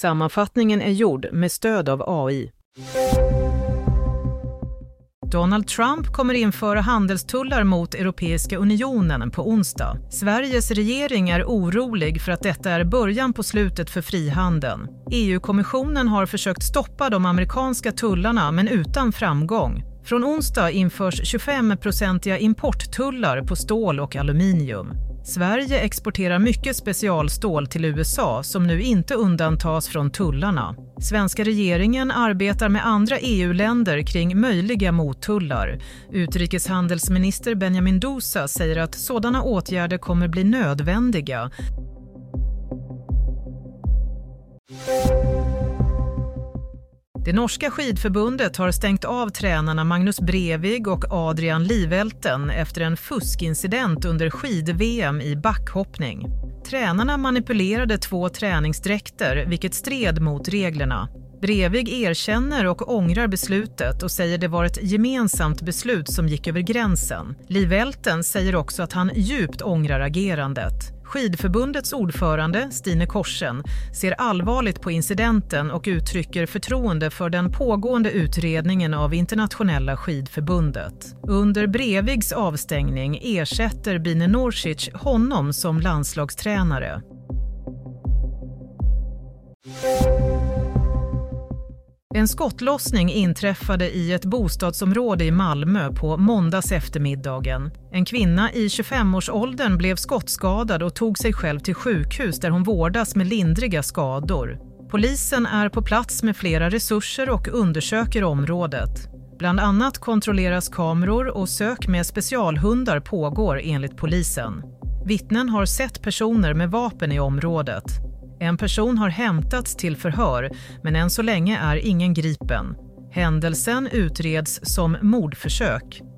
Sammanfattningen är gjord med stöd av AI. Donald Trump kommer införa handelstullar mot Europeiska unionen på onsdag. Sveriges regering är orolig för att detta är början på slutet för frihandeln. EU-kommissionen har försökt stoppa de amerikanska tullarna men utan framgång. Från onsdag införs 25-procentiga importtullar på stål och aluminium. Sverige exporterar mycket specialstål till USA som nu inte undantas från tullarna. Svenska regeringen arbetar med andra EU-länder kring möjliga mottullar. Utrikeshandelsminister Benjamin Dousa säger att sådana åtgärder kommer bli nödvändiga. Det norska skidförbundet har stängt av tränarna Magnus Brevig och Adrian Livelten efter en fuskincident under skid-VM i backhoppning. Tränarna manipulerade 2 träningsdräkter, vilket stred mot reglerna. Brevig erkänner och ångrar beslutet och säger det var ett gemensamt beslut som gick över gränsen. Livelten säger också att han djupt ångrar agerandet. Skidförbundets ordförande, Stine Korsen, ser allvarligt på incidenten och uttrycker förtroende för den pågående utredningen av internationella skidförbundet. Under Brevigs avstängning ersätter Bine Norsic honom som landslagstränare. En skottlossning inträffade i ett bostadsområde i Malmö på måndags eftermiddagen. En kvinna i 25-årsåldern blev skottskadad och tog sig själv till sjukhus där hon vårdas med lindriga skador. Polisen är på plats med flera resurser och undersöker området. Bland annat kontrolleras kameror och sök med specialhundar pågår enligt polisen. Vittnen har sett personer med vapen i området. En person har hämtats till förhör, men än så länge är ingen gripen. Händelsen utreds som mordförsök.